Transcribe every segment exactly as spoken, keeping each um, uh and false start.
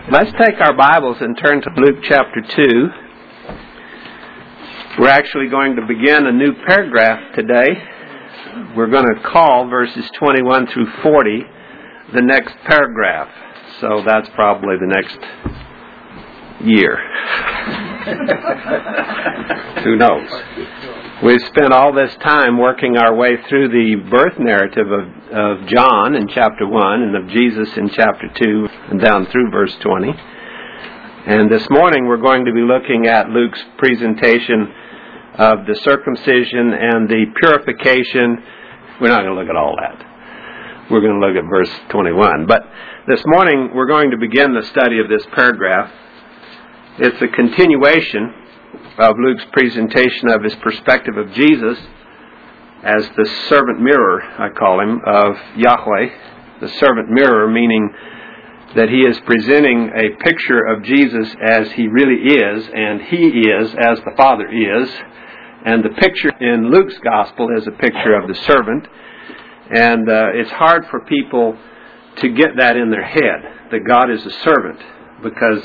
Let's take our Bibles and turn to Luke chapter two. We're actually going to begin a new paragraph today. We're going to call verses twenty-one through forty the next paragraph. So that's probably the next year. Who knows? We've spent all this time working our way through the birth narrative of, of John in chapter one and of Jesus in chapter two and down through verse twenty. And this morning we're going to be looking at Luke's presentation of the circumcision and the purification. We're not going to look at all that. We're going to look at verse twenty-one. But this morning we're going to begin the study of this paragraph. It's a continuation of Luke's presentation of his perspective of Jesus as the servant mirror, I call him, of Yahweh. The servant mirror, meaning that he is presenting a picture of Jesus as he really is, and he is as the Father is. And the picture in Luke's gospel is a picture of the servant. And uh, it's hard for people to get that in their head, that God is a servant, because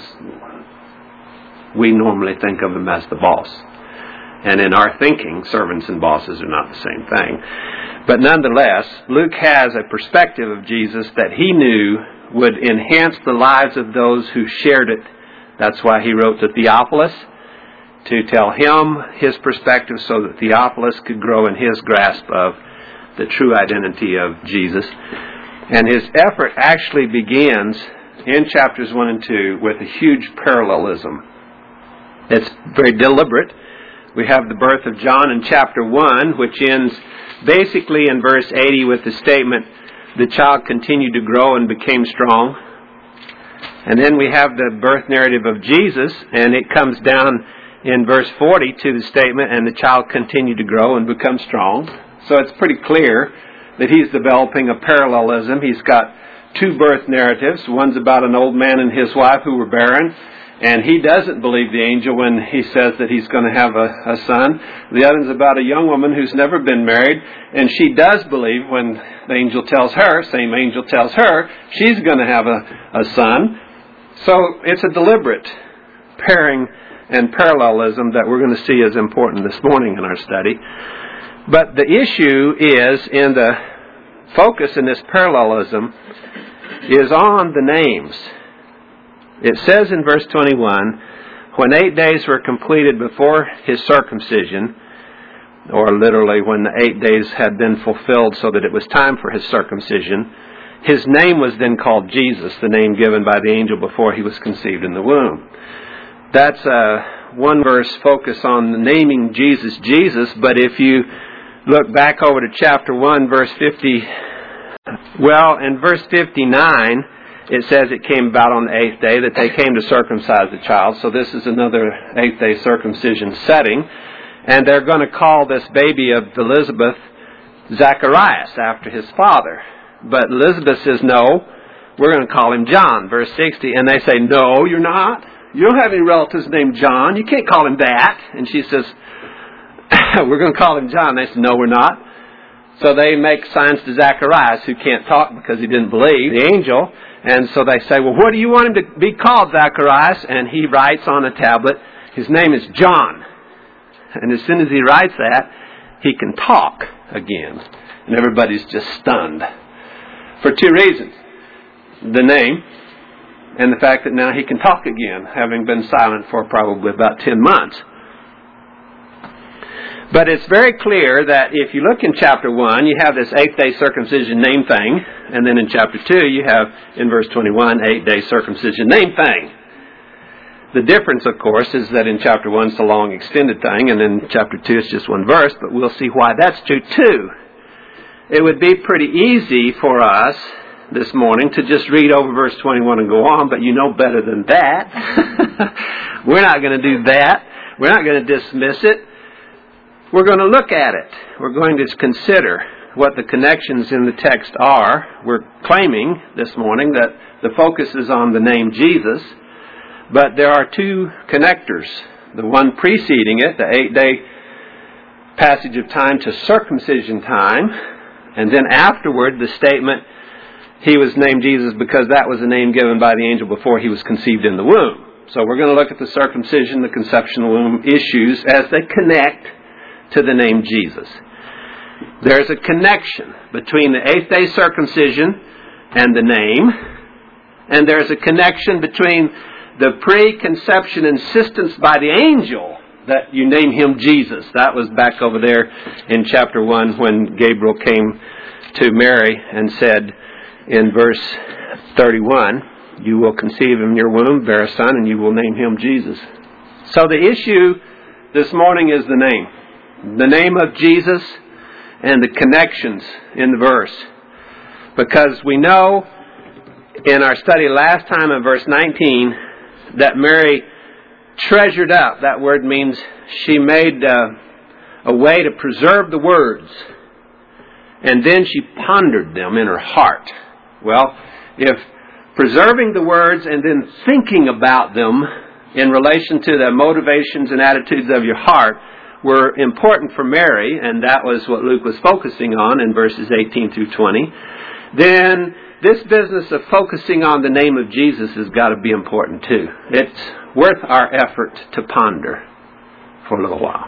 we normally think of him as the boss. And in our thinking, servants and bosses are not the same thing. But nonetheless, Luke has a perspective of Jesus that he knew would enhance the lives of those who shared it. That's why he wrote to Theophilus, to tell him his perspective so that Theophilus could grow in his grasp of the true identity of Jesus. And his effort actually begins in chapters one and two with a huge parallelism. It's very deliberate. We have the birth of John in chapter one, which ends basically in verse eighty with the statement, the child continued to grow and became strong. And then we have the birth narrative of Jesus, and it comes down in verse forty to the statement, and the child continued to grow and become strong. So it's pretty clear that he's developing a parallelism. He's got two birth narratives. One's about an old man and his wife who were barren, and he doesn't believe the angel when he says that he's going to have a, a son. The other is about a young woman who's never been married, and she does believe when the angel tells her, same angel tells her, she's going to have a, a son. So it's a deliberate pairing and parallelism that we're going to see as important this morning in our study. But the issue is, in the focus in this parallelism, is on the names. It says in verse twenty-one, when eight days were completed before his circumcision, or literally when the eight days had been fulfilled so that it was time for his circumcision, his name was then called Jesus, the name given by the angel before he was conceived in the womb. That's a one verse focus on naming Jesus Jesus, but if you look back over to chapter one, verse fifty, well, in verse fifty-nine, it says it came about on the eighth day that they came to circumcise the child. So this is another eighth day circumcision setting. And they're going to call this baby of Elizabeth Zacharias after his father. But Elizabeth says, no, we're going to call him John, verse sixty. And they say, no, you're not. You don't have any relatives named John. You can't call him that. And she says, we're going to call him John. They say, no, we're not. So they make signs to Zacharias, who can't talk because he didn't believe the angel. And so they say, well, what do you want him to be called, Zacharias? And he writes on a tablet, his name is John. And as soon as he writes that, he can talk again. And everybody's just stunned. For two reasons. The name, and the fact that now he can talk again, having been silent for probably about ten months. But it's very clear that if you look in chapter one, you have this eighth-day circumcision name thing. And then in chapter two, you have, in verse twenty-one, eight-day circumcision name thing. The difference, of course, is that in chapter one, it's a long extended thing. And in chapter two, it's just one verse. But we'll see why that's true, too. It would be pretty easy for us this morning to just read over verse twenty-one and go on. But you know better than that. We're not going to do that. We're not going to dismiss it. We're going to look at it. We're going to consider what the connections in the text are. We're claiming this morning that the focus is on the name Jesus, but there are two connectors. The one preceding it, the eight-day passage of time to circumcision time, and then afterward the statement, he was named Jesus because that was the name given by the angel before he was conceived in the womb. So we're going to look at the circumcision, the conception of the womb issues as they connect to the name Jesus. There's a connection between the eighth day circumcision and the name, and there's a connection between the preconception insistence by the angel that you name him Jesus. That was back over there in chapter one when Gabriel came to Mary and said in verse thirty-one, you will conceive in your womb, bear a son, and you will name him Jesus. So the issue this morning is the name. The name of Jesus and the connections in the verse. Because we know in our study last time in verse nineteen that Mary treasured up. That word means she made uh, a way to preserve the words. And then she pondered them in her heart. Well, if preserving the words and then thinking about them in relation to the motivations and attitudes of your heart were important for Mary, and that was what Luke was focusing on in verses eighteen through twenty, then this business of focusing on the name of Jesus has got to be important too. It's worth our effort to ponder for a little while.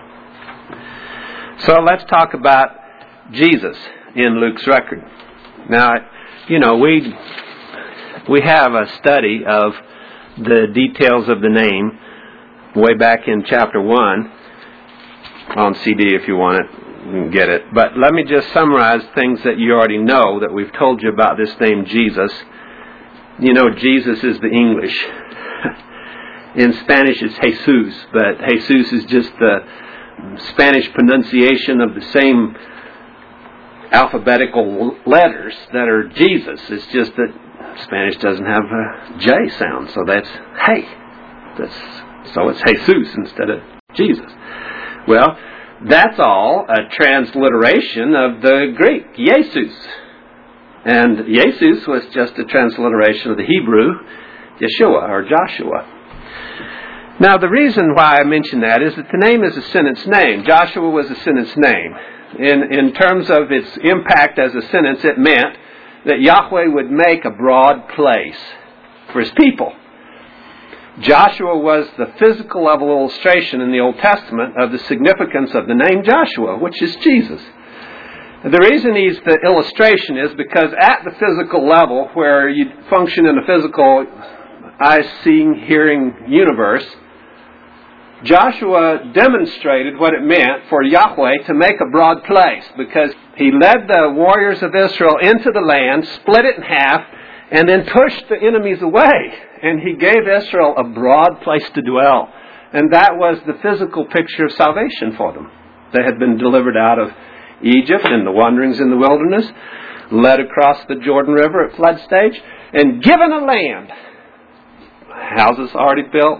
So let's talk about Jesus in Luke's record. Now, you know, we we have a study of the details of the name way back in chapter one on C D if you want it. You can get it. But let me just summarize things that you already know that we've told you about this name Jesus. You know, Jesus is the English. In Spanish it's Jesus, but Jesus is just the Spanish pronunciation of the same alphabetical letters that are Jesus. It's just that Spanish doesn't have a J sound, so that's hey. That's, so it's Jesus instead of Jesus. Well, that's all a transliteration of the Greek, Jesus. And Jesus was just a transliteration of the Hebrew, Yeshua or Joshua. Now, the reason why I mention that is that the name is a sentence name. Joshua was a sentence name. In, in terms of its impact as a sentence, it meant that Yahweh would make a broad place for His people. Joshua was the physical level illustration in the Old Testament of the significance of the name Joshua, which is Jesus. The reason he's the illustration is because at the physical level, where you function in a physical eye-seeing, hearing universe, Joshua demonstrated what it meant for Yahweh to make a broad place, because he led the warriors of Israel into the land, split it in half, and then pushed the enemies away. And he gave Israel a broad place to dwell. And that was the physical picture of salvation for them. They had been delivered out of Egypt and the wanderings in the wilderness, led across the Jordan River at flood stage, and given a land. Houses already built,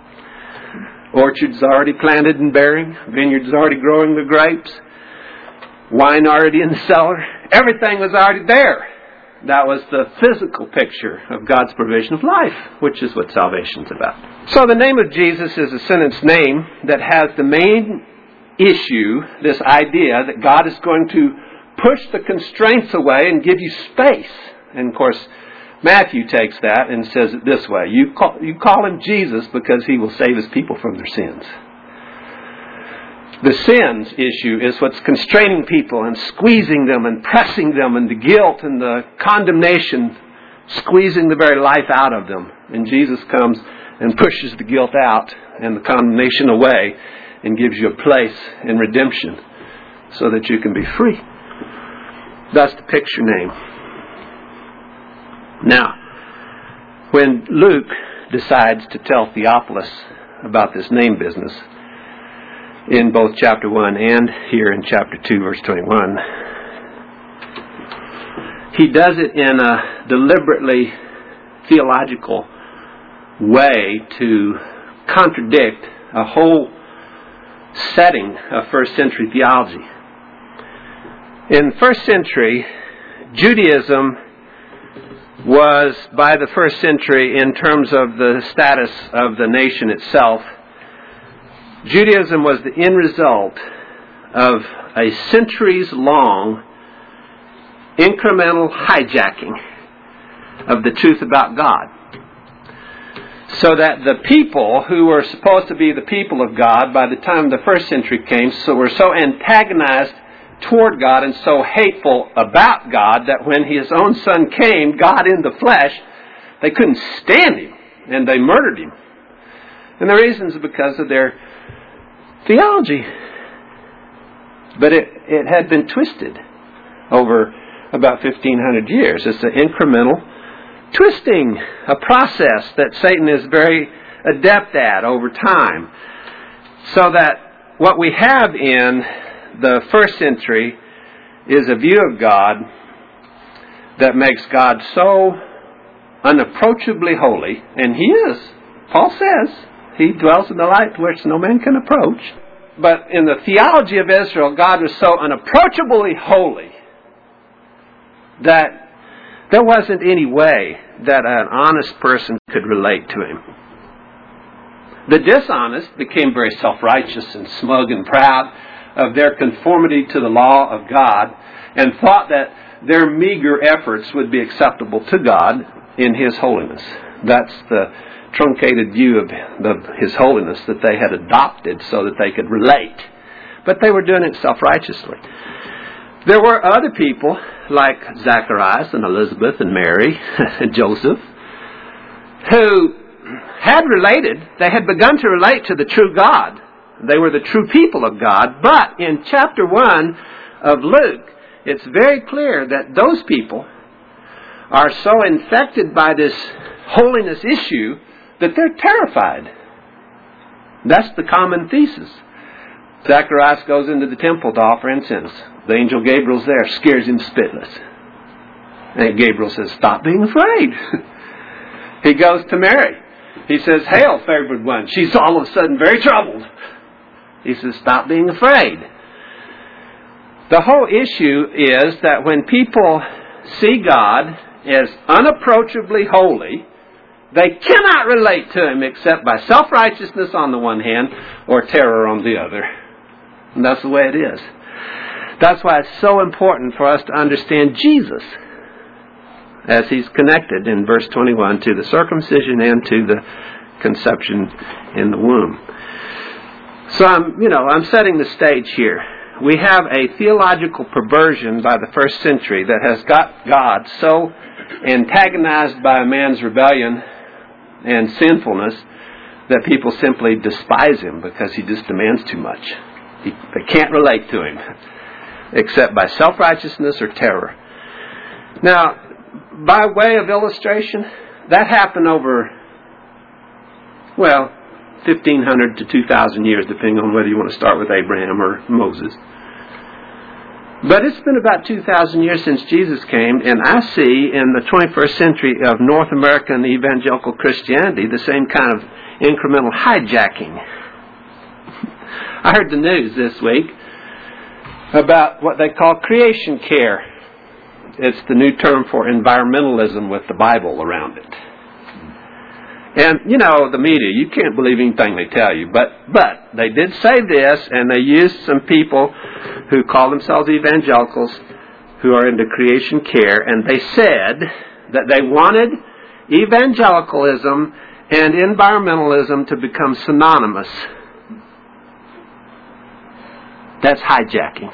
orchards already planted and bearing, vineyards already growing the grapes, wine already in the cellar. Everything was already there. That was the physical picture of God's provision of life, which is what salvation's about. So the name of Jesus is a sentence name that has the main issue, this idea that God is going to push the constraints away and give you space. And of course, Matthew takes that and says it this way. You call, you call him Jesus because he will save his people from their sins. The sins issue is what's constraining people and squeezing them and pressing them, and the guilt and the condemnation squeezing the very life out of them. And Jesus comes and pushes the guilt out and the condemnation away and gives you a place in redemption so that you can be free. That's the picture name. Now, when Luke decides to tell Theophilus about this name business, in both chapter one and here in chapter two, verse twenty-one, he does it in a deliberately theological way to contradict a whole setting of first century theology. In first century, Judaism was, by the first century, in terms of the status of the nation itself, Judaism was the end result of a centuries-long incremental hijacking of the truth about God. So that the people who were supposed to be the people of God by the time the first century came so were so antagonized toward God and so hateful about God that when His own Son came, God in the flesh, they couldn't stand Him and they murdered Him. And the reason is because of their theology. But it, it had been twisted over about fifteen hundred years. It's an incremental twisting, a process that Satan is very adept at over time. So that what we have in the first century is a view of God that makes God so unapproachably holy, and He is. Paul says He dwells in the light which no man can approach. But in the theology of Israel, God was so unapproachably holy that there wasn't any way that an honest person could relate to Him. The dishonest became very self-righteous and smug and proud of their conformity to the law of God and thought that their meager efforts would be acceptable to God in His holiness. That's the truncated view of, of His holiness that they had adopted so that they could relate. But they were doing it self-righteously. There were other people like Zacharias and Elizabeth and Mary and Joseph who had related, they had begun to relate to the true God. They were the true people of God. But in chapter one of Luke, it's very clear that those people are so infected by this holiness issue that they're terrified. That's the common thesis. Zacharias goes into the temple to offer incense. The angel Gabriel's there, scares him spitless. And Gabriel says, "Stop being afraid." He goes to Mary. He says, "Hail, favored one." She's all of a sudden very troubled. He says, "Stop being afraid." The whole issue is that when people see God as unapproachably holy, they cannot relate to Him except by self-righteousness on the one hand or terror on the other. And that's the way it is. That's why it's so important for us to understand Jesus as He's connected in verse twenty-one to the circumcision and to the conception in the womb. So I'm, you know, I'm setting the stage here. We have a theological perversion by the first century that has got God so antagonized by man's rebellion and sinfulness that people simply despise Him because He just demands too much. He, they can't relate to Him except by self-righteousness or terror. Now, by way of illustration, that happened over, well, fifteen hundred to two thousand years, depending on whether you want to start with Abraham or Moses. But it's been about two thousand years since Jesus came, and I see in the twenty-first century of North American evangelical Christianity the same kind of incremental hijacking. I heard the news this week about what they call creation care. It's the new term for environmentalism with the Bible around it. And, you know, the media, you can't believe anything they tell you. But but they did say this, and they used some people who call themselves evangelicals who are into creation care, and they said that they wanted evangelicalism and environmentalism to become synonymous. That's hijacking.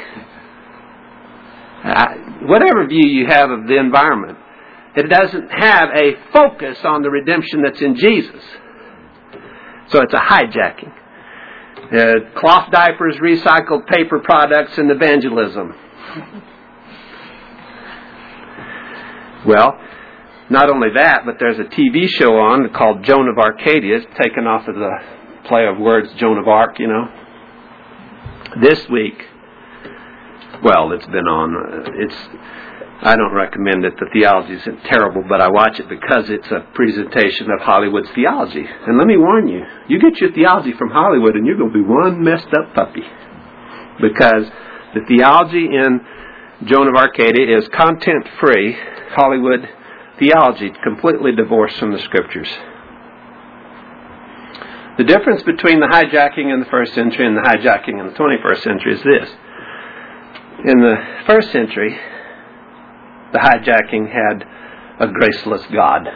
Uh, whatever view you have of the environment, it doesn't have a focus on the redemption that's in Jesus. So it's a hijacking. Uh, cloth diapers, recycled paper products, and evangelism. Well, not only that, but there's a T V show on called Joan of Arcadia. It's taken off of the play of words, Joan of Arc, you know. This week, well, it's been on, it's, I don't recommend it. The theology isn't terrible, but I watch it because it's a presentation of Hollywood's theology. And let me warn you, you get your theology from Hollywood and you're going to be one messed up puppy. Because the theology in Joan of Arcadia is content-free Hollywood theology, completely divorced from the Scriptures. The difference between the hijacking in the first century and the hijacking in the twenty-first century is this. In the first century, the hijacking had a graceless God.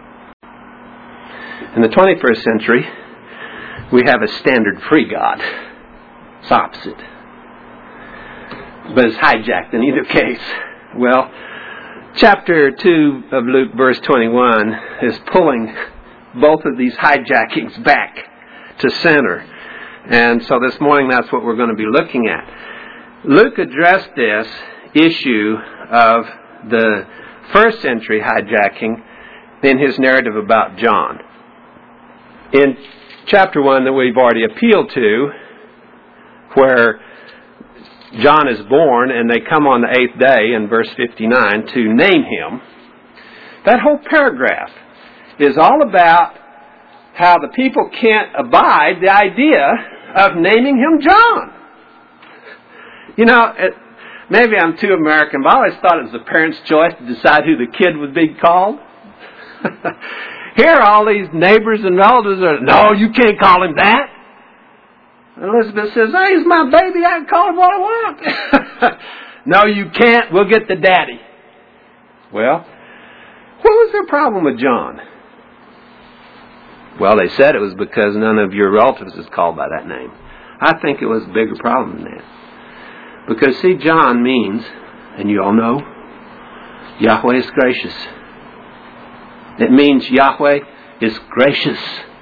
In the twenty-first century, we have a standard free God. It's opposite. But it's hijacked in either case. Well, chapter two of Luke, verse twenty-one, is pulling both of these hijackings back to center. And so this morning, that's what we're going to be looking at. Luke addressed this issue of the first century hijacking in his narrative about John. In chapter one that we've already appealed to, where John is born and they come on the eighth day in verse fifty-nine to name him, that whole paragraph is all about how the people can't abide the idea of naming him John. You know, it, maybe I'm too American, but I always thought it was the parents' choice to decide who the kid would be called. Here all these neighbors and relatives are, no, you can't call him that. And Elizabeth says, hey, he's my baby, I can call him what I want. No, you can't, we'll get the daddy. Well, what was their problem with John? Well, they said it was because none of your relatives is called by that name. I think it was a bigger problem than that. Because, see, John means, and you all know, Yahweh is gracious. It means Yahweh is gracious.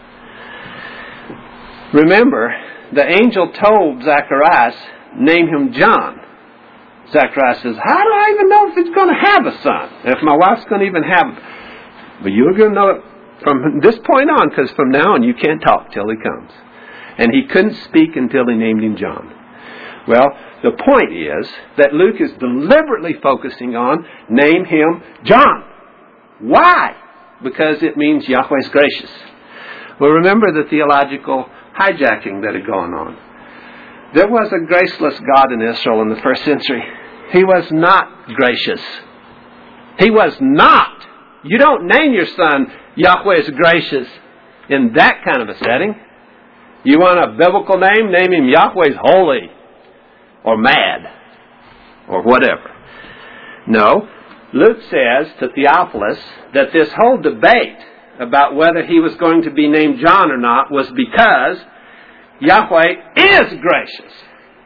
Remember, the angel told Zacharias, name him John. Zacharias says, how do I even know if he's going to have a son? If my wife's going to even have him? But you're going to know it from this point on, because from now on you can't talk till he comes. And he couldn't speak until he named him John. Well, the point is that Luke is deliberately focusing on name him John. Why? Because it means Yahweh's gracious. Well, remember the theological hijacking that had gone on. There was a graceless God in Israel in the first century. He was not gracious. He was not. You don't name your son Yahweh is gracious in that kind of a setting. You want a biblical name? Name him Yahweh's holy or mad or whatever. No. Luke says to Theophilus that this whole debate about whether he was going to be named John or not was because Yahweh is gracious.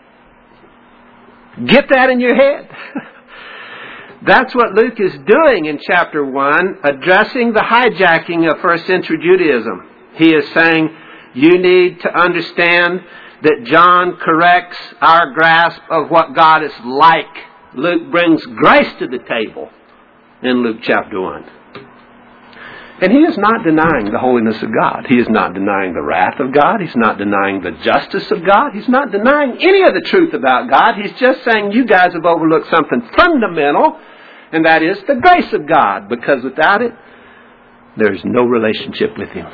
Get that in your head. That's what Luke is doing in chapter one, addressing the hijacking of first century Judaism. He is saying, you need to understand that John corrects our grasp of what God is like. Luke brings grace to the table in Luke chapter one. And he is not denying the holiness of God. He is not denying the wrath of God. He's not denying the justice of God. He's not denying any of the truth about God. He's just saying you guys have overlooked something fundamental, and that is the grace of God, because without it, there's no relationship with Him.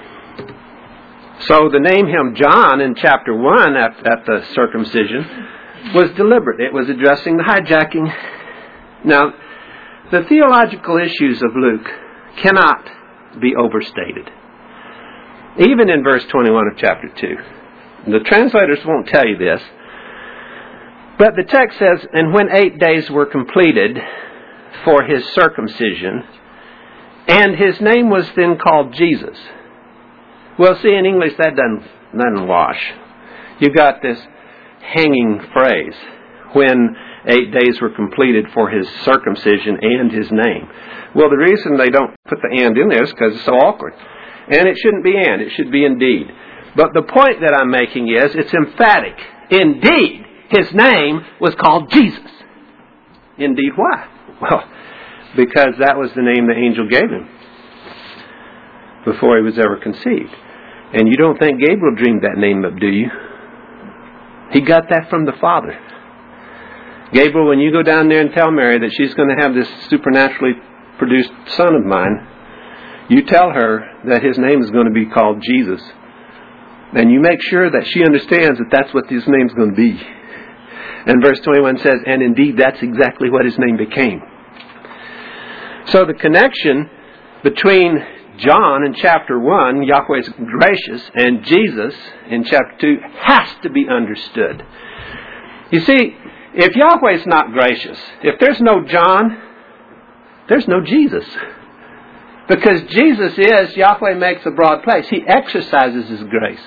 So the name him John in chapter one at, at the circumcision was deliberate. It was addressing the hijacking. Now, the theological issues of Luke cannot be overstated. Even in verse twenty-one of chapter two. The translators won't tell you this, but the text says, and when eight days were completed for his circumcision, and his name was then called Jesus. Well, see, in English that doesn't, doesn't wash. You've got this hanging phrase, when eight days were completed for his circumcision and his name. Well, the reason they don't put the and in there is because it's so awkward. And it shouldn't be and, it should be indeed. But the point that I'm making is, it's emphatic. Indeed, his name was called Jesus. Indeed, why? Well, because that was the name the angel gave him before he was ever conceived. And you don't think Gabriel dreamed that name up, do you? He got that from the Father. Gabriel, when you go down there and tell Mary that she's going to have this supernaturally produced son of mine, you tell her that his name is going to be called Jesus. And you make sure that she understands that that's what his name is going to be. And verse twenty-one says, and indeed that's exactly what his name became. So the connection between John in chapter one, Yahweh is gracious, and Jesus in chapter two has to be understood. You see, if Yahweh is not gracious, if there's no John, There's no Jesus. Because Jesus is, Yahweh makes a broad place. He exercises His grace.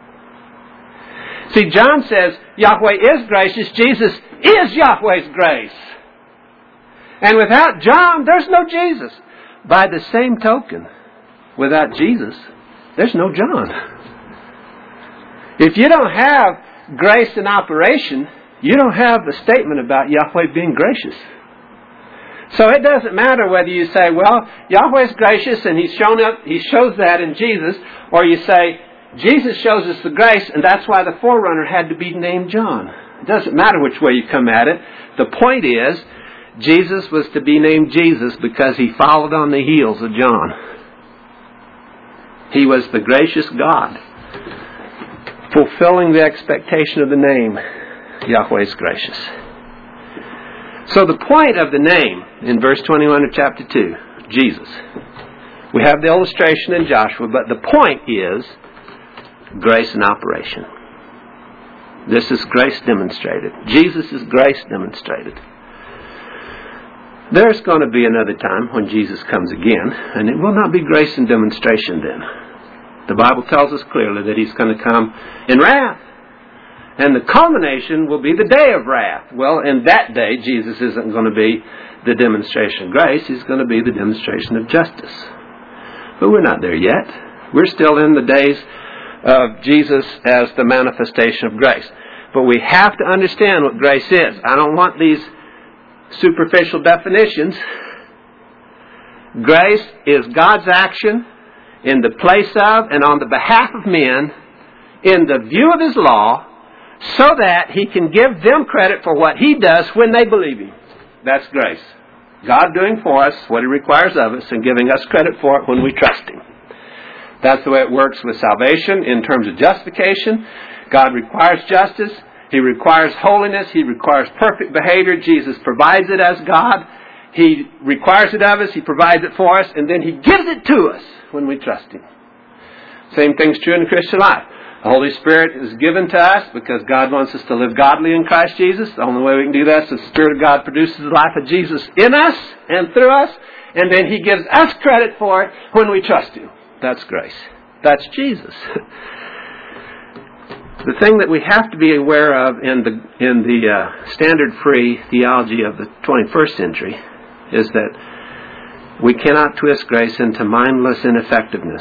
See, John says Yahweh is gracious. Jesus is Yahweh's grace. And without John, there's no Jesus. By the same token, without Jesus, there's no John. If you don't have grace in operation, you don't have the statement about Yahweh being gracious. So it doesn't matter whether you say, well, Yahweh's gracious and He's shown up, He shows that in Jesus, or you say, Jesus shows us the grace and that's why the forerunner had to be named John. It doesn't matter which way you come at it. The point is, Jesus was to be named Jesus because He followed on the heels of John. He was the gracious God, fulfilling the expectation of the name, Yahweh's gracious. So the point of the name in verse twenty-one of chapter two, Jesus. We have the illustration in Joshua, but the point is grace in operation. This is grace demonstrated. Jesus is grace demonstrated. There's going to be another time when Jesus comes again, and it will not be grace in demonstration then. The Bible tells us clearly that He's going to come in wrath. And the culmination will be the day of wrath. Well, in that day, Jesus isn't going to be the demonstration of grace. He's going to be the demonstration of justice. But we're not there yet. We're still in the days of Jesus as the manifestation of grace. But we have to understand what grace is. I don't want these superficial definitions. Grace is God's action in the place of and on the behalf of men in the view of His law, so that He can give them credit for what He does when they believe Him. That's grace. God doing for us what He requires of us and giving us credit for it when we trust Him. That's the way it works with salvation in terms of justification. God requires justice. He requires holiness. He requires perfect behavior. Jesus provides it as God. He requires it of us. He provides it for us. And then He gives it to us when we trust Him. Same thing's true in the Christian life. The Holy Spirit is given to us because God wants us to live godly in Christ Jesus. The only way we can do that is the Spirit of God produces the life of Jesus in us and through us. And then He gives us credit for it when we trust Him. That's grace. That's Jesus. The thing that we have to be aware of in the in the uh, standard-free theology of the twenty-first century is that we cannot twist grace into mindless ineffectiveness.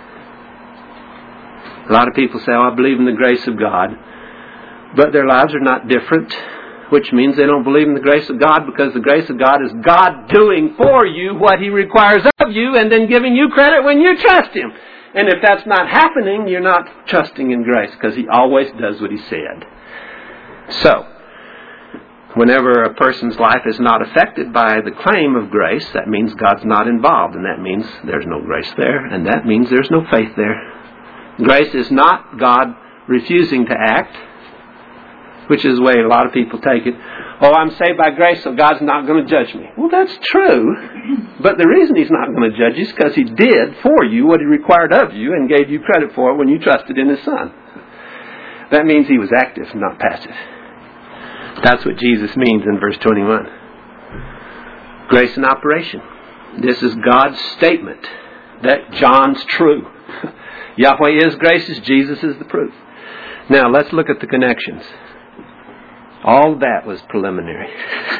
A lot of people say, oh, I believe in the grace of God. But their lives are not different, which means they don't believe in the grace of God because the grace of God is God doing for you what He requires of you and then giving you credit when you trust Him. And if that's not happening, you're not trusting in grace because He always does what He said. So, whenever a person's life is not affected by the claim of grace, that means God's not involved. And that means there's no grace there. And that means there's no faith there. Grace is not God refusing to act, which is the way a lot of people take it. Oh, I'm saved by grace, so God's not going to judge me. Well, that's true. But the reason He's not going to judge you is because He did for you what He required of you and gave you credit for it when you trusted in His Son. That means He was active, not passive. That's what Jesus means in verse twenty-one. Grace in operation. This is God's statement that John's true. Yahweh is gracious, Jesus is the proof. Now, let's look at the connections. All that was preliminary.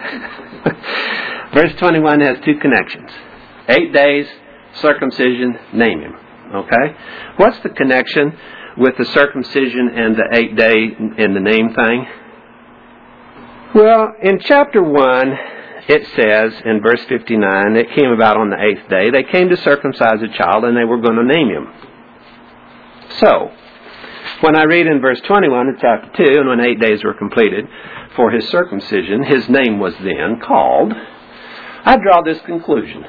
Verse twenty-one has two connections. Eight days, circumcision, name Him. Okay? What's the connection with the circumcision and the eight day and the name thing? Well, in chapter one, it says in verse fifty-nine, it came about on the eighth day. They came to circumcise a child and they were going to name him. So, when I read in verse twenty-one of chapter two, and when eight days were completed for his circumcision, his name was then called, I draw this conclusion,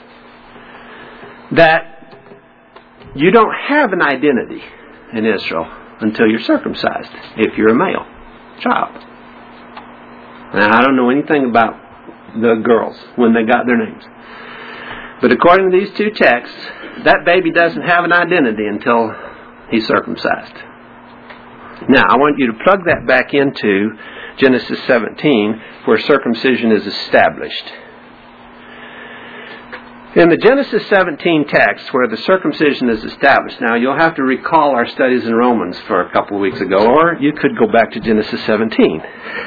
that you don't have an identity in Israel until you're circumcised, if you're a male child. Now, I don't know anything about the girls when they got their names. But according to these two texts, that baby doesn't have an identity until he's circumcised. Now, I want you to plug that back into Genesis seventeen, where circumcision is established. In the Genesis seventeen text where the circumcision is established, now you'll have to recall our studies in Romans for a couple of weeks ago, or you could go back to Genesis seventeen.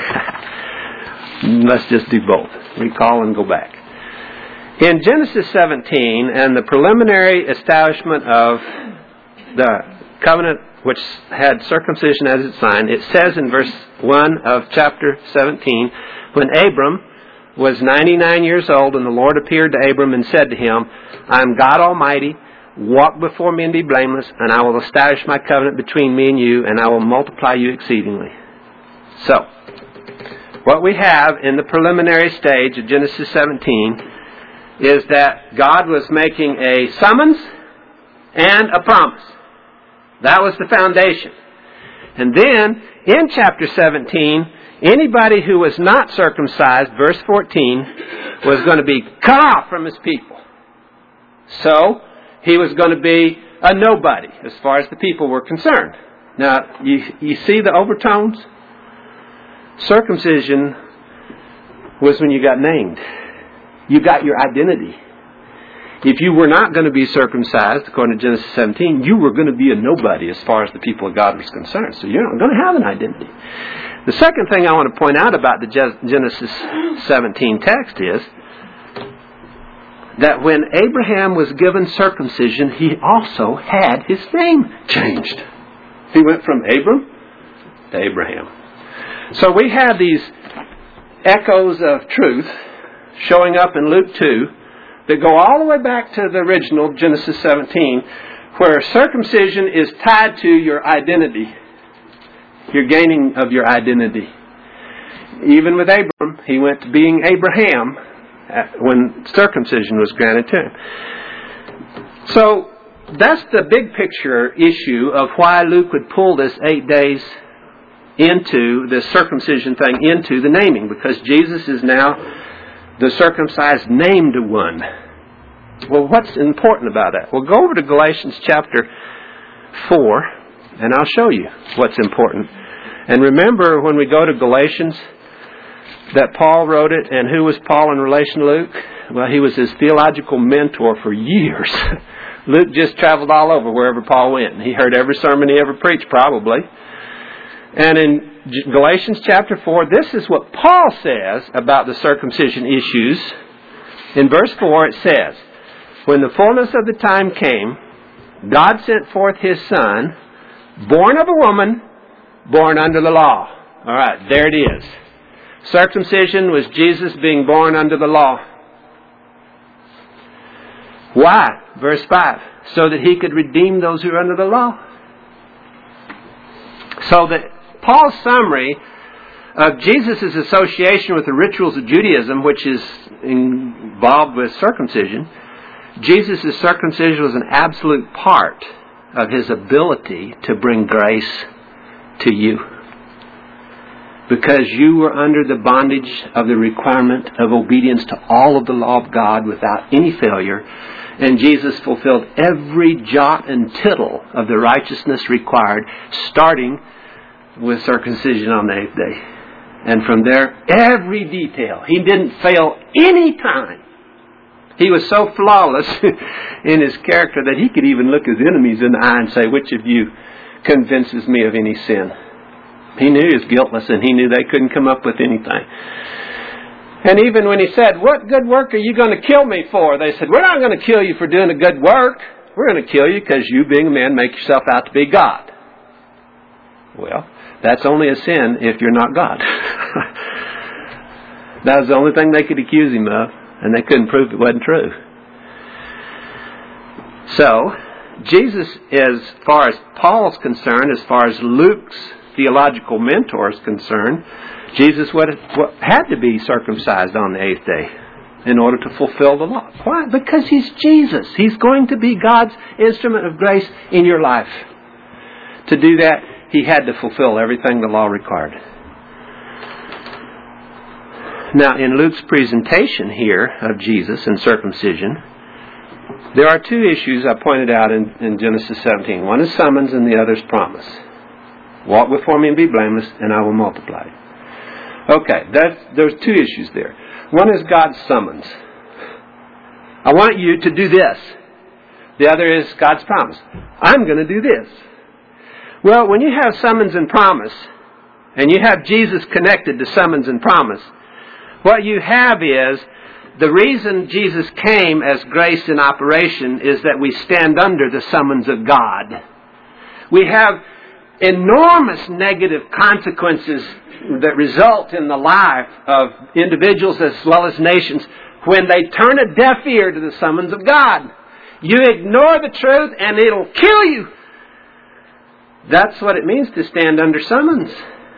Let's just do both. Recall and go back. In Genesis seventeen and the preliminary establishment of the covenant which had circumcision as its sign, it says in verse one of chapter seventeen, when Abram was ninety-nine years old, and the Lord appeared to Abram and said to him, I am God Almighty, walk before me and be blameless, and I will establish my covenant between me and you, and I will multiply you exceedingly. So, what we have in the preliminary stage of Genesis seventeen is that God was making a summons and a promise. That was the foundation. And then, in chapter seventeen, anybody who was not circumcised, verse fourteen, was going to be cut off from his people. So, he was going to be a nobody as far as the people were concerned. Now, you, you see the overtones? Circumcision was when you got named. You got your identity. If you were not going to be circumcised, according to Genesis seventeen, you were going to be a nobody as far as the people of God was concerned. So you're not going to have an identity. The second thing I want to point out about the Genesis seventeen text is that when Abraham was given circumcision, he also had his name changed. He went from Abram to Abraham. So we have these echoes of truth showing up in Luke two that go all the way back to the original Genesis seventeen, where circumcision is tied to your identity. Your gaining of your identity. Even with Abram, he went to being Abraham when circumcision was granted to him. So that's the big picture issue of why Luke would pull this eight days into the circumcision thing, into the naming, because Jesus is now the circumcised named one. Well, what's important about that? Well, go over to Galatians chapter four, and I'll show you what's important. And remember when we go to Galatians that Paul wrote it, and who was Paul in relation to Luke? Well, he was his theological mentor for years. Luke just traveled all over wherever Paul went. He heard every sermon he ever preached, probably. And in Galatians chapter four, this is what Paul says about the circumcision issues. In verse four it says, when the fullness of the time came, God sent forth His Son, born of a woman, born under the law. All right, there it is. Circumcision was Jesus being born under the law. Why? Verse five, so that He could redeem those who are under the law. So that Paul's summary of Jesus' association with the rituals of Judaism, which is involved with circumcision, Jesus' circumcision was an absolute part of His ability to bring grace to you. Because you were under the bondage of the requirement of obedience to all of the law of God without any failure, and Jesus fulfilled every jot and tittle of the righteousness required, starting with circumcision on the eighth day. And from there, every detail. He didn't fail any time. He was so flawless in His character that He could even look His enemies in the eye and say, which of you convinces me of any sin? He knew He was guiltless, and He knew they couldn't come up with anything. And even when He said, what good work are you going to kill me for? They said, we're not going to kill you for doing a good work. We're going to kill you because you, being a man, make yourself out to be God. Well, that's only a sin if you're not God. That was the only thing they could accuse Him of, and they couldn't prove it wasn't true. So, Jesus, as far as Paul's concerned, as far as Luke's theological mentor is concerned, Jesus would have, had to be circumcised on the eighth day in order to fulfill the law. Why? Because He's Jesus. He's going to be God's instrument of grace in your life. To do that, He had to fulfill everything the law required. Now, in Luke's presentation here of Jesus and circumcision, there are two issues I pointed out in, in Genesis seventeen. One is summons and the other is promise. Walk before me and be blameless, and I will multiply. Okay, that's, there's two issues there. One is God's summons. I want you to do this. The other is God's promise. I'm going to do this. Well, when you have summons and promise, and you have Jesus connected to summons and promise, what you have is, the reason Jesus came as grace in operation is that we stand under the summons of God. We have enormous negative consequences that result in the life of individuals as well as nations when they turn a deaf ear to the summons of God. You ignore the truth and it'll kill you. That's what it means to stand under summons.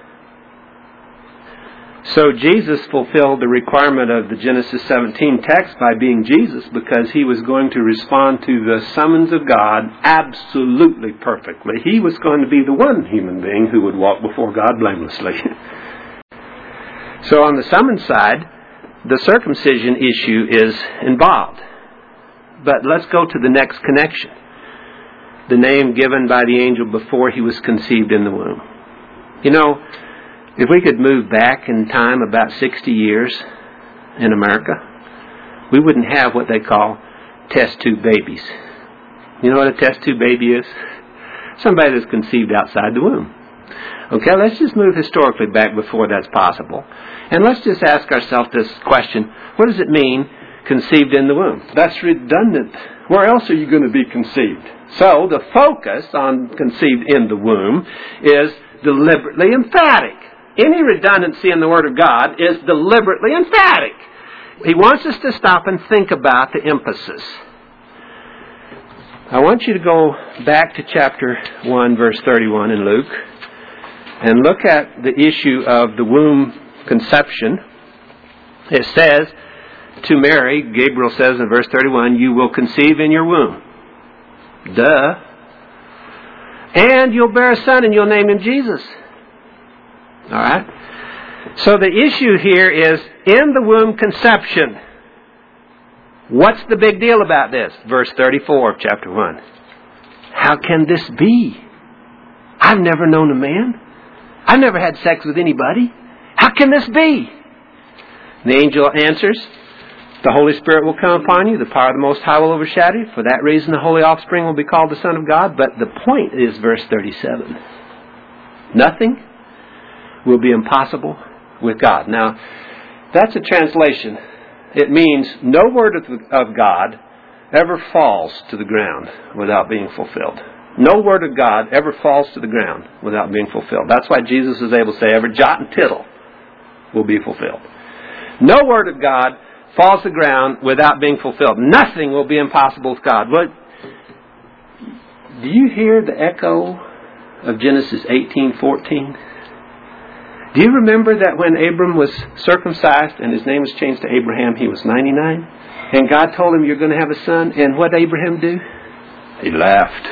So Jesus fulfilled the requirement of the Genesis seventeen text by being Jesus, because He was going to respond to the summons of God absolutely perfectly. He was going to be the one human being who would walk before God blamelessly. So on the summons side, the circumcision issue is involved. But let's go to the next connection. The name given by the angel before he was conceived in the womb. You know, if we could move back in time about sixty years in America, we wouldn't have what they call test tube babies. You know what a test tube baby is? Somebody that's conceived outside the womb. Okay, let's just move historically back before that's possible. And let's just ask ourselves this question: what does it mean, conceived in the womb? That's redundant. Where else are you going to be conceived? So the focus on conceived in the womb is deliberately emphatic. Any redundancy in the Word of God is deliberately emphatic. He wants us to stop and think about the emphasis. I want you to go back to chapter one, verse thirty-one in Luke, and look at the issue of the womb conception. It says to Mary, Gabriel says in verse thirty-one, you will conceive in your womb. Duh. And you'll bear a son and you'll name him Jesus. All right? So the issue here is in the womb conception. What's the big deal about this? Verse thirty-four of chapter one. How can this be? I've never known a man. I've never had sex with anybody. How can this be? The angel answers, the Holy Spirit will come upon you. The power of the Most High will overshadow you. For that reason, the holy offspring will be called the Son of God. But the point is verse thirty-seven. Nothing will be impossible with God. Now, that's a translation. It means no word of, of God ever falls to the ground without being fulfilled. No word of God ever falls to the ground without being fulfilled. That's why Jesus is able to say every jot and tittle will be fulfilled. No word of God falls to the ground without being fulfilled. Nothing will be impossible with God. What? Do you hear the echo of Genesis eighteen fourteen? Do you remember that when Abram was circumcised and his name was changed to Abraham, he was ninety-nine? And God told him, you're going to have a son. And what did Abraham do? He laughed.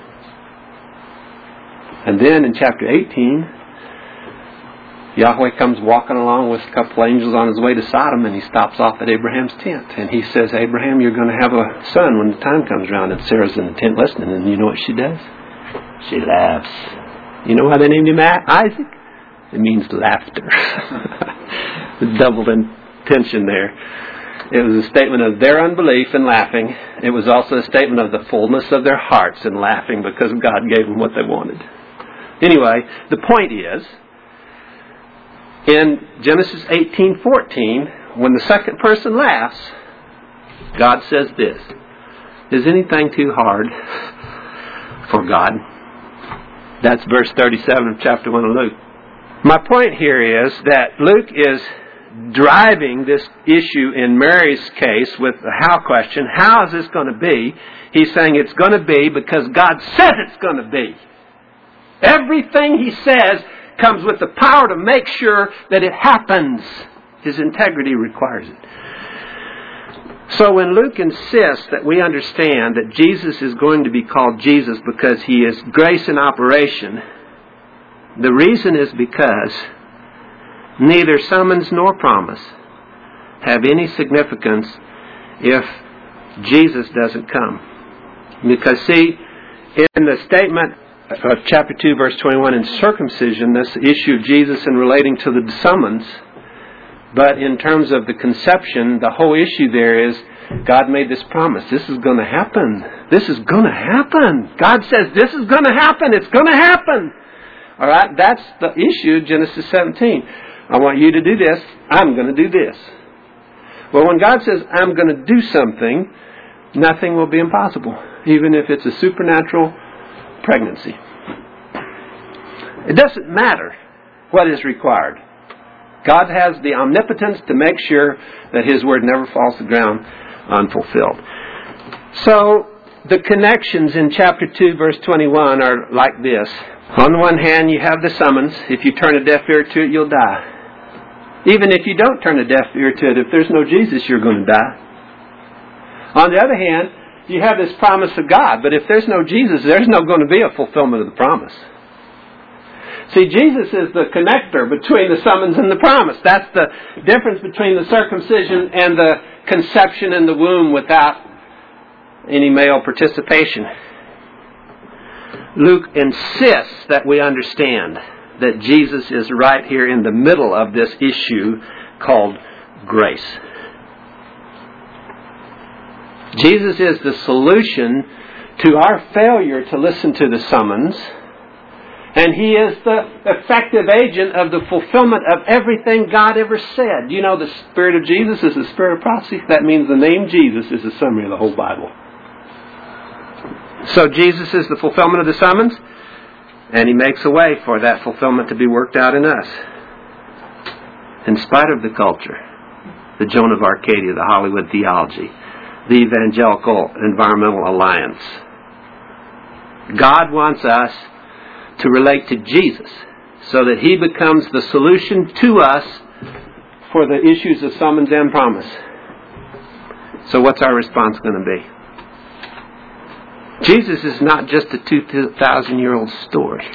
And then in chapter eighteen, Yahweh comes walking along with a couple of angels on his way to Sodom, and he stops off at Abraham's tent. And he says, Abraham, you're going to have a son when the time comes around. And Sarah's in the tent listening. And you know what she does? She laughs. You know why they named him Isaac? It means laughter. The double intention there. It was a statement of their unbelief and laughing. It was also a statement of the fullness of their hearts and laughing because God gave them what they wanted. Anyway, the point is, in Genesis eighteen fourteen, when the second person laughs, God says this: is anything too hard for God? That's verse thirty-seven of chapter one of Luke. My point here is that Luke is driving this issue in Mary's case with the how question. How is this going to be? He's saying it's going to be because God said it's going to be. Everything He says comes with the power to make sure that it happens. His integrity requires it. So when Luke insists that we understand that Jesus is going to be called Jesus because He is grace in operation, the reason is because neither summons nor promise have any significance if Jesus doesn't come. Because see, in the statement of chapter two, verse twenty-one, in circumcision, this issue of Jesus in relating to the summons, but in terms of the conception, the whole issue there is God made this promise. This is going to happen. This is going to happen. God says this is going to happen. It's going to happen. All right? That's the issue of Genesis seventeen. I want you to do this. I'm going to do this. Well, when God says, I'm going to do something, nothing will be impossible, even if it's a supernatural pregnancy. It doesn't matter what is required. God has the omnipotence to make sure that His Word never falls to the ground unfulfilled. So, the connections in chapter two, verse twenty-one are like this. On the one hand, you have the summons. If you turn a deaf ear to it, you'll die. Even if you don't turn a deaf ear to it, if there's no Jesus, you're going to die. On the other hand, you have this promise of God. But if there's no Jesus, there's not going to be a fulfillment of the promise. See, Jesus is the connector between the summons and the promise. That's the difference between the circumcision and the conception in the womb without any male participation. Luke insists that we understand that Jesus is right here in the middle of this issue called grace. Jesus is the solution to our failure to listen to the summons, and He is the effective agent of the fulfillment of everything God ever said. You know, the Spirit of Jesus is the Spirit of prophecy. That means the name Jesus is a summary of the whole Bible. So Jesus is the fulfillment of the summons, and He makes a way for that fulfillment to be worked out in us. In spite of the culture, the Joan of Arcadia, the Hollywood theology, the Evangelical Environmental Alliance, God wants us to relate to Jesus so that He becomes the solution to us for the issues of summons and promise. So what's our response going to be? Jesus is not just a two thousand year old story.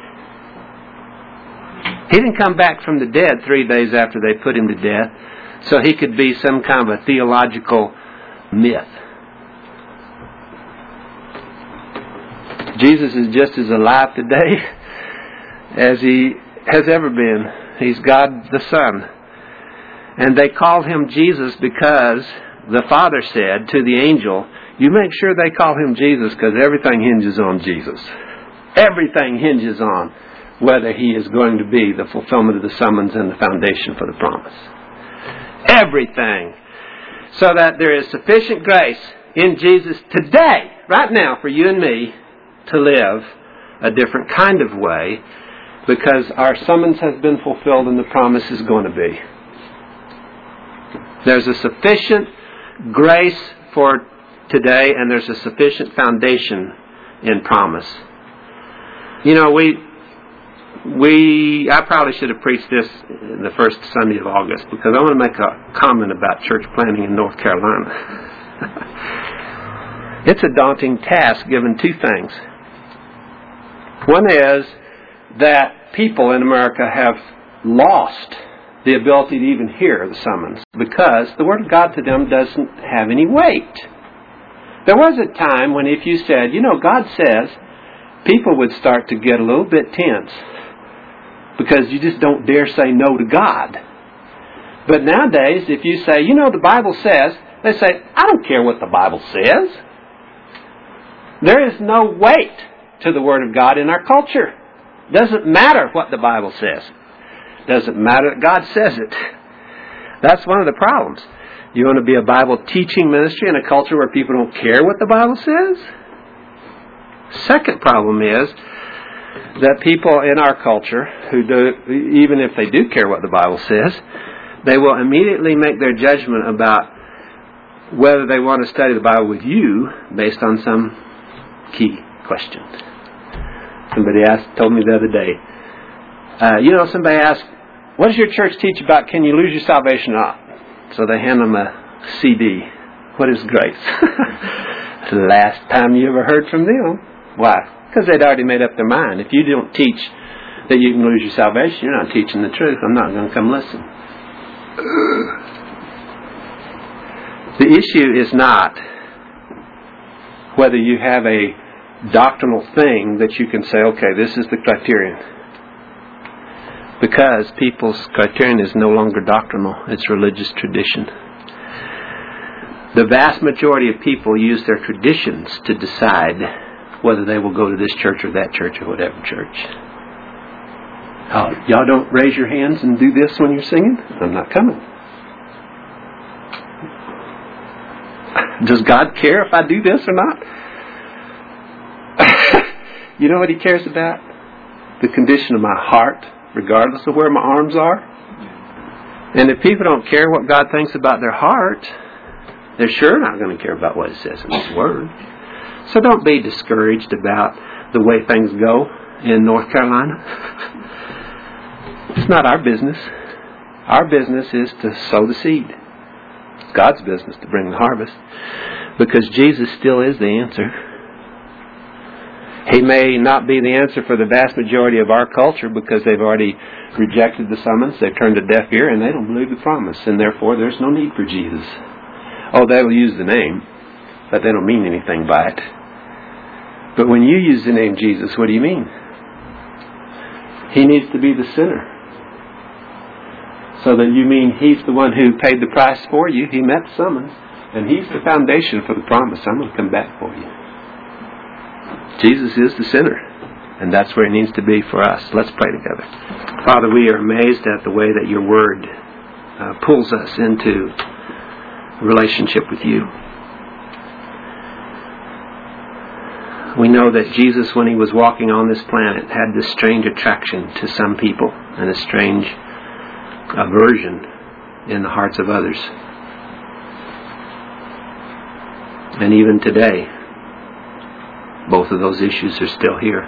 He didn't come back from the dead three days after they put Him to death so He could be some kind of a theological myth. Jesus is just as alive today as He has ever been. He's God the Son. And they called Him Jesus because the Father said to the angel, you make sure they call Him Jesus because everything hinges on Jesus. Everything hinges on whether He is going to be the fulfillment of the summons and the foundation for the promise. Everything. So that there is sufficient grace in Jesus today, right now, for you and me to live a different kind of way because our summons has been fulfilled and the promise is going to be. There's a sufficient grace for today, and there's a sufficient foundation in promise. You know, we, we, I probably should have preached this the first Sunday of August because I want to make a comment about church planting in North Carolina. It's a daunting task given two things. One is that people in America have lost the ability to even hear the summons because the Word of God to them doesn't have any weight. There was a time when if you said, you know, God says, people would start to get a little bit tense because you just don't dare say no to God. But nowadays, if you say, you know, the Bible says, they say, I don't care what the Bible says. There is no weight to the Word of God in our culture. Doesn't matter what the Bible says. Doesn't matter that God says it. That's one of the problems. You want to be a Bible teaching ministry in a culture where people don't care what the Bible says? Second problem is that people in our culture who do, even if they do care what the Bible says, they will immediately make their judgment about whether they want to study the Bible with you based on some key question. Somebody asked, told me the other day, uh, you know, somebody asked, what does your church teach about can you lose your salvation or not? So they hand them a C D. What is grace? It's the last time you ever heard from them. Why? Because they'd already made up their mind. If you don't teach that you can lose your salvation, you're not teaching the truth. I'm not going to come listen. The issue is not whether you have a doctrinal thing that you can say, okay, this is the criterion. Because people's criterion is no longer doctrinal. It's religious tradition. The vast majority of people use their traditions to decide whether they will go to this church or that church or whatever church. Oh, y'all don't raise your hands and do this when you're singing? I'm not coming. Does God care if I do this or not? You know what He cares about? The condition of my heart, regardless of where my arms are. And if people don't care what God thinks about their heart, they're sure not going to care about what it says in His Word. So don't be discouraged about the way things go in North Carolina. It's not our business. Our business is to sow the seed. It's God's business to bring the harvest. Because Jesus still is the answer. He may not be the answer for the vast majority of our culture because they've already rejected the summons, they've turned a deaf ear, and they don't believe the promise. And therefore there's no need for Jesus. Oh, they'll use the name, but they don't mean anything by it. But when you use the name Jesus, what do you mean? He needs to be the center. So that you mean He's the one who paid the price for you. He met the summons. And He's the foundation for the promise. I'm going to come back for you. Jesus is the center. And that's where He needs to be for us. Let's pray together. Father, we are amazed at the way that Your Word uh, pulls us into a relationship with You. We know that Jesus, when He was walking on this planet, had this strange attraction to some people and a strange aversion in the hearts of others. And even today, both of those issues are still here.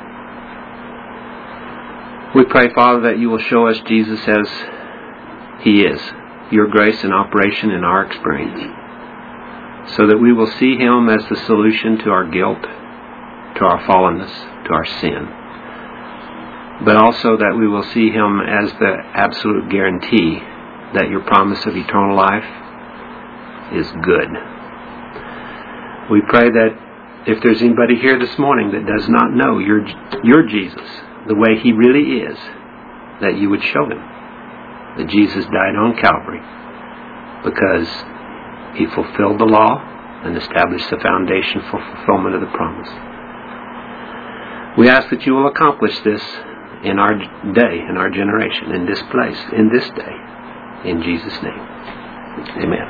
We pray, Father, that You will show us Jesus as He is, Your grace in operation in our experience, so that we will see Him as the solution to our guilt, to our fallenness, to our sin. But also that we will see Him as the absolute guarantee that Your promise of eternal life is good. We pray that if there's anybody here this morning that does not know your, your Jesus, the way He really is, that You would show them that Jesus died on Calvary because He fulfilled the law and established the foundation for fulfillment of the promise. We ask that You will accomplish this in our day, in our generation, in this place, in this day. In Jesus' name. Amen.